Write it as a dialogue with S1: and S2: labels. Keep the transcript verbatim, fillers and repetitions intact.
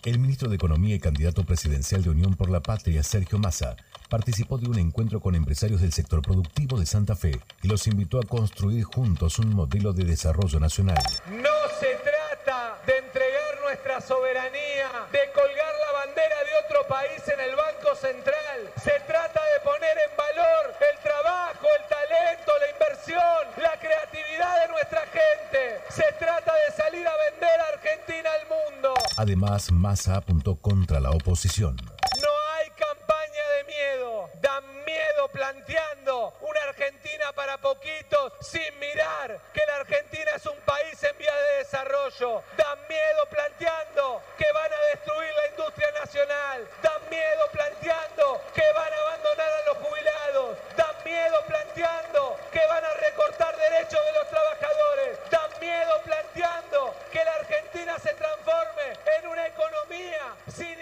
S1: El ministro de Economía y candidato presidencial de Unión por la Patria, Sergio Massa, participó de un encuentro con empresarios del sector productivo de Santa Fe y los invitó a construir juntos un modelo de desarrollo nacional.
S2: No se trata de entregar nuestra soberanía, de colgar la bandera de otro país en el Banco Central. Se trata de poner en valor el trabajo, el talento, la inversión, la creatividad de nuestra gente. Se trata de salir a vender a Argentina al mundo.
S1: Además, Massa apuntó contra la oposición.
S2: No hay campaña de miedo. Dan miedo planteando una Argentina para poquitos sin mirar que la Argentina es un país en vía de desarrollo. Dan miedo planteando que van a destruir la industria nacional. Dan miedo planteando que van a abandonar a los jubilados. Dan miedo planteando que van a recortar derechos de los trabajadores. Dan miedo planteando que la Argentina se transforme en una economía sin